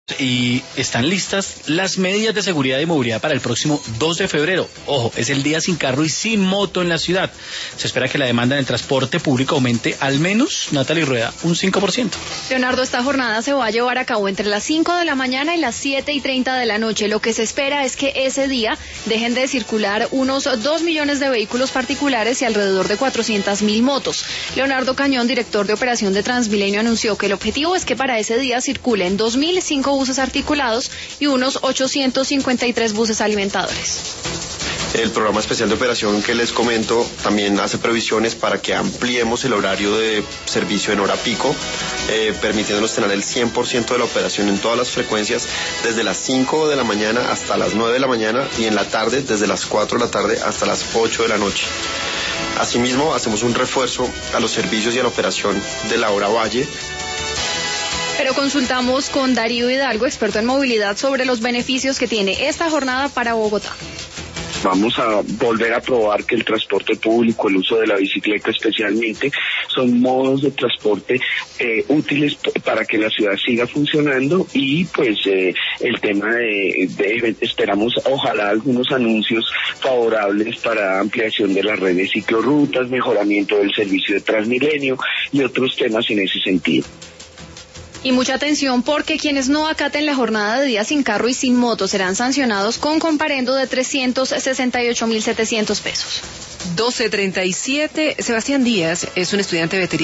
Y están listas las medidas de seguridad y movilidad para el próximo 2 de febrero. Ojo, es el día sin carro y sin moto en la ciudad. Se espera que la demanda en el transporte público aumente al menos, Natalie Rueda, un 5%. Leonardo, esta jornada se va a llevar a cabo entre las 5 de la mañana y las 7:30 de la noche. Lo que se espera es que ese día dejen de circular unos 2 millones de vehículos particulares y alrededor de 400.000 motos. Leonardo Cañón, director de operación de Transmilenio, anunció que el objetivo es que para ese día circulen 2.005 buses articulados y unos 853 buses alimentadores. El programa especial de operación que les comento también hace previsiones para que ampliemos el horario de servicio en hora pico, permitiéndonos tener el 100% de la operación en todas las frecuencias desde las 5 de la mañana hasta las 9 de la mañana y en la tarde desde las 4 de la tarde hasta las 8 de la noche. Asimismo, hacemos un refuerzo a los servicios y a la operación de la hora valle. Pero consultamos con Darío Hidalgo, experto en movilidad, sobre los beneficios que tiene esta jornada para Bogotá. Vamos a volver a probar que el transporte público, el uso de la bicicleta especialmente, son modos de transporte útiles para que la ciudad siga funcionando y pues el tema de esperamos ojalá algunos anuncios favorables para ampliación de las redes ciclorrutas, mejoramiento del servicio de Transmilenio y otros temas en ese sentido. Y mucha atención porque quienes no acaten la jornada de día sin carro y sin moto serán sancionados con comparendo de 368.700 pesos. 12:37, Sebastián Díaz es un estudiante veterinario.